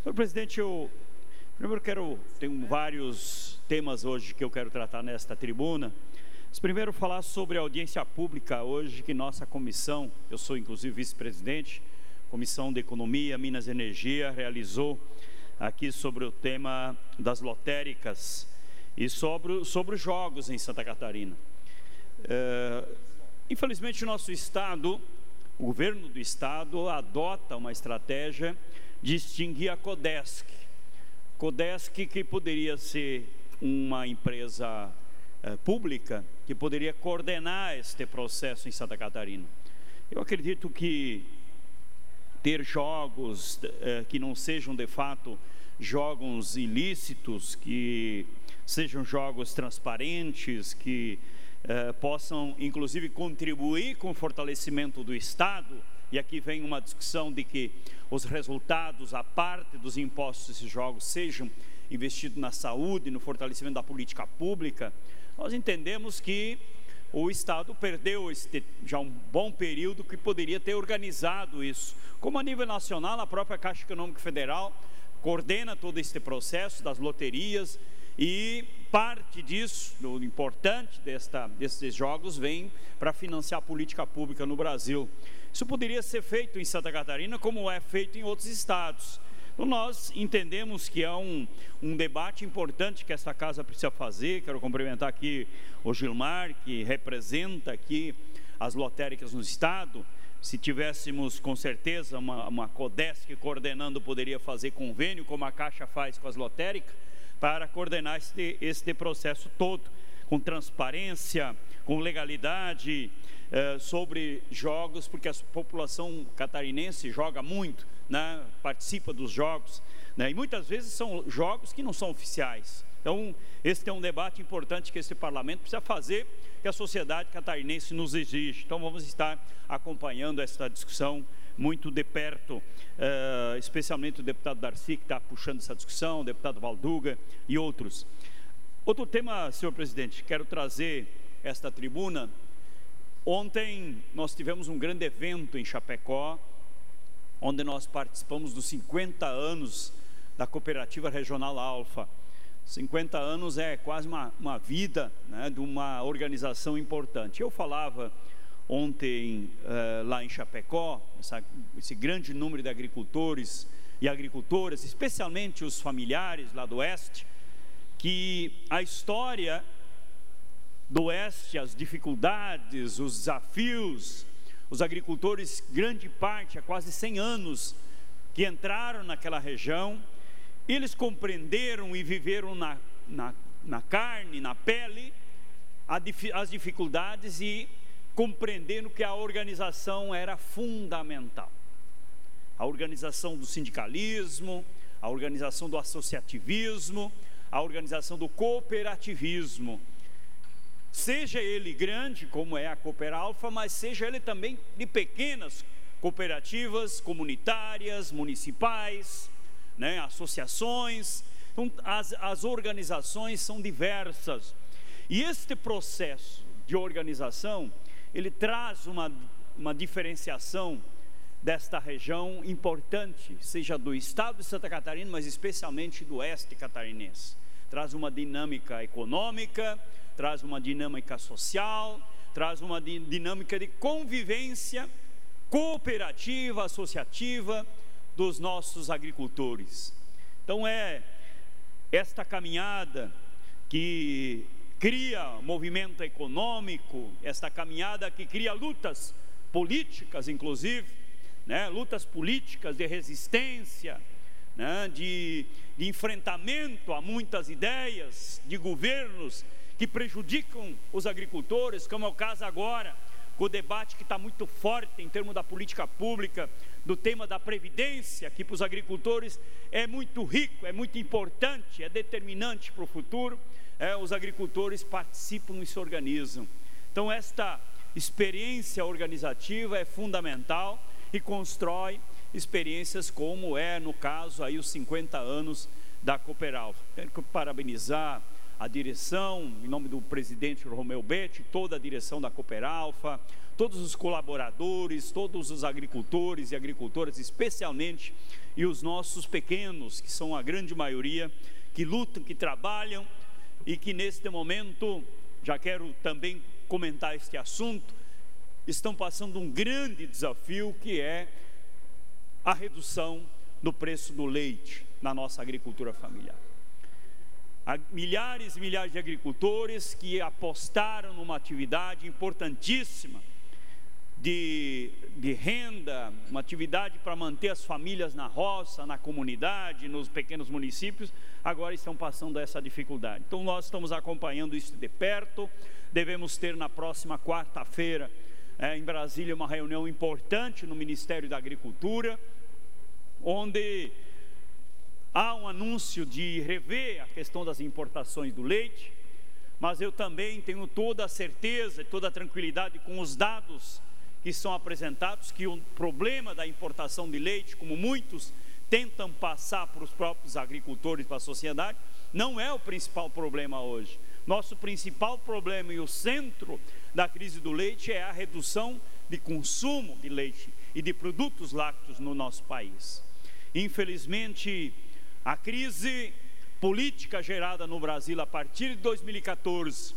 Senhor presidente, tenho vários temas hoje que eu quero tratar nesta tribuna. Mas primeiro falar sobre a audiência pública hoje que nossa comissão, eu sou inclusive vice-presidente, Comissão de Economia, Minas e Energia, realizou aqui sobre o tema das lotéricas e sobre os jogos em Santa Catarina. Infelizmente o nosso estado, o governo do estado adota uma estratégia de extinguir a Codesc. Codesc, que poderia ser uma empresa pública, que poderia coordenar este processo em Santa Catarina. Eu acredito que ter jogos que não sejam de fato jogos ilícitos, que sejam jogos transparentes, que possam inclusive contribuir com o fortalecimento do Estado. E aqui vem uma discussão de que os resultados, a parte dos impostos desses jogos, sejam investidos na saúde, no fortalecimento da política pública. Nós entendemos que o Estado perdeu já um bom período que poderia ter organizado isso. Como a nível nacional, a própria Caixa Econômica Federal coordena todo este processo das loterias e parte disso, do importante desses jogos, vem para financiar a política pública no Brasil. Isso poderia ser feito em Santa Catarina como é feito em outros estados. Então nós entendemos que é um debate importante que esta casa precisa fazer. Quero cumprimentar aqui o Gilmar, que representa aqui as lotéricas no estado. Se tivéssemos com certeza uma Codesc coordenando, poderia fazer convênio, como a Caixa faz com as lotéricas, para coordenar este processo todo, com transparência, com legalidade, sobre jogos, porque a população catarinense joga muito, né? Participa dos jogos, né? E muitas vezes são jogos que não são oficiais. Então, esse é um debate importante que esse parlamento precisa fazer, que a sociedade catarinense nos exige. Então, vamos estar acompanhando essa discussão muito de perto, especialmente o deputado Darcy, que está puxando essa discussão, o deputado Valduga e outros. Outro tema, senhor presidente, quero trazer esta tribuna. Ontem nós tivemos um grande evento em Chapecó, onde nós participamos dos 50 anos da Cooperativa Regional Alfa. 50 anos é quase uma vida, né, de uma organização importante. Eu falava ontem lá em Chapecó, esse grande número de agricultores e agricultoras, especialmente os familiares lá do Oeste, que a história do Oeste, as dificuldades, os desafios, os agricultores, grande parte, há quase 100 anos, que entraram naquela região, eles compreenderam e viveram na carne, na pele, as dificuldades e compreenderam que a organização era fundamental. A organização do sindicalismo, a organização do associativismo, a organização do cooperativismo, seja ele grande, como é a Cooperalfa, mas seja ele também de pequenas cooperativas comunitárias, municipais, né, associações. Então, as organizações são diversas, e este processo de organização, ele traz uma diferenciação desta região importante, seja do estado de Santa Catarina, mas especialmente do oeste catarinense. Traz uma dinâmica econômica, traz uma dinâmica social, traz uma dinâmica de convivência cooperativa, associativa dos nossos agricultores. Então é esta caminhada que cria movimento econômico, esta caminhada que cria lutas políticas, inclusive, né? Lutas políticas de resistência, né? de enfrentamento a muitas ideias de governos que prejudicam os agricultores, como é o caso agora, com o debate que está muito forte em termos da política pública, do tema da previdência, que para os agricultores é muito rico, é muito importante, é determinante para o futuro. Os agricultores participam e se organizam. Então esta experiência organizativa é fundamental e constrói experiências como é no caso aí os 50 anos da Cooperalfa. Quero parabenizar a direção, em nome do presidente Romeu Betti, toda a direção da Cooperalfa, todos os colaboradores, todos os agricultores e agricultoras especialmente, e os nossos pequenos, que são a grande maioria, que lutam, que trabalham e que neste momento, já quero também comentar este assunto, estão passando um grande desafio, que é a redução do preço do leite na nossa agricultura familiar. Há milhares e milhares de agricultores que apostaram numa atividade importantíssima de renda, uma atividade para manter as famílias na roça, na comunidade, nos pequenos municípios, agora estão passando essa dificuldade. Então nós estamos acompanhando isso de perto. Devemos ter na próxima quarta-feira em Brasília uma reunião importante no Ministério da Agricultura, onde há um anúncio de rever a questão das importações do leite, mas eu também tenho toda a certeza e toda a tranquilidade com os dados que são apresentados, que o problema da importação de leite, como muitos tentam passar para os próprios agricultores, para a sociedade, não é o principal problema hoje. Nosso principal problema e o centro da crise do leite é a redução de consumo de leite e de produtos lácteos no nosso país. Infelizmente, a crise política gerada no Brasil a partir de 2014,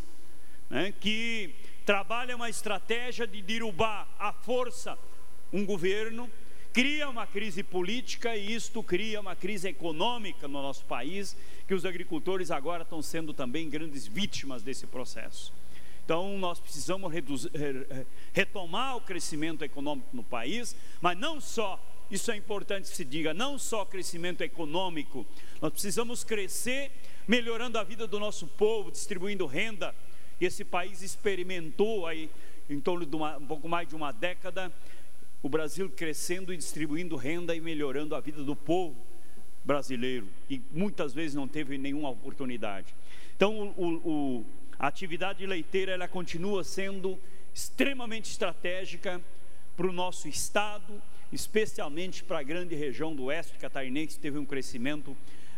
que trabalha uma estratégia de derrubar à força um governo, cria uma crise política e isto cria uma crise econômica no nosso país, que os agricultores agora estão sendo também grandes vítimas desse processo. Então nós precisamos retomar o crescimento econômico no país, mas não só, isso é importante que se diga, não só crescimento econômico, nós precisamos crescer melhorando a vida do nosso povo, distribuindo renda. Esse país experimentou aí, em torno de um pouco mais de uma década, o Brasil crescendo e distribuindo renda e melhorando a vida do povo brasileiro, e muitas vezes não teve nenhuma oportunidade. Então a atividade leiteira, ela continua sendo extremamente estratégica para o nosso estado, especialmente para a grande região do oeste catarinense, que teve um crescimento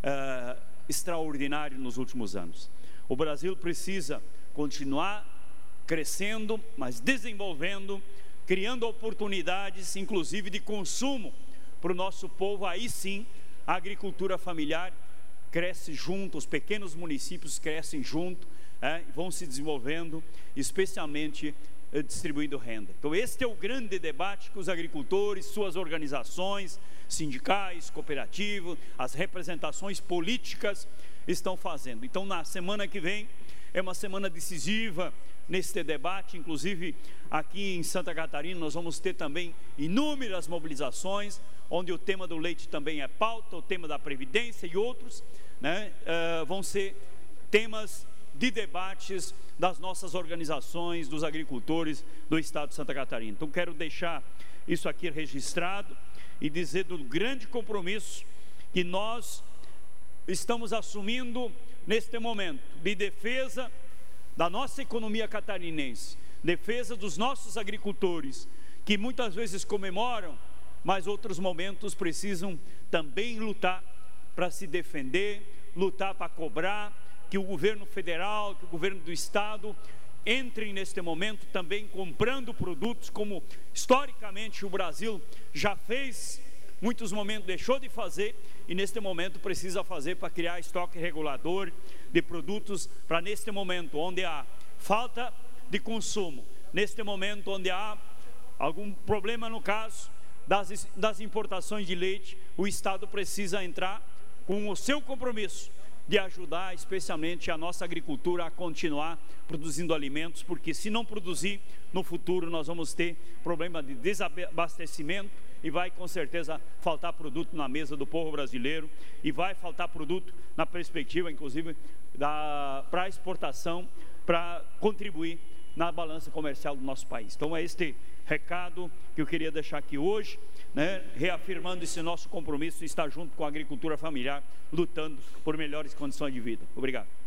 extraordinário nos últimos anos. O Brasil precisa continuar crescendo, mas desenvolvendo, criando oportunidades, inclusive de consumo para o nosso povo. Aí sim, a agricultura familiar cresce junto, os pequenos municípios crescem junto, vão se desenvolvendo, especialmente distribuindo renda. Então este é o grande debate que os agricultores, suas organizações, sindicais, cooperativos, as representações políticas estão fazendo. Então na semana que vem é uma semana decisiva neste debate, inclusive aqui em Santa Catarina nós vamos ter também inúmeras mobilizações, onde o tema do leite também é pauta, o tema da previdência e outros, vão ser temas de debates das nossas organizações, dos agricultores do estado de Santa Catarina. Então quero deixar isso aqui registrado e dizer do grande compromisso que nós estamos assumindo neste momento de defesa da nossa economia catarinense, defesa dos nossos agricultores, que muitas vezes comemoram, mas outros momentos precisam também lutar para se defender, lutar para cobrar, que o governo federal, que o governo do estado entrem neste momento também comprando produtos, como historicamente o Brasil já fez, muitos momentos deixou de fazer, e neste momento precisa fazer para criar estoque regulador de produtos, para neste momento onde há falta de consumo, neste momento onde há algum problema no caso das importações de leite, o estado precisa entrar com o seu compromisso de ajudar especialmente a nossa agricultura a continuar produzindo alimentos, porque se não produzir, no futuro nós vamos ter problema de desabastecimento e vai com certeza faltar produto na mesa do povo brasileiro, e vai faltar produto na perspectiva inclusive para a exportação, para contribuir na balança comercial do nosso país. Então é este recado que eu queria deixar aqui hoje, reafirmando esse nosso compromisso de estar junto com a agricultura familiar, lutando por melhores condições de vida. Obrigado.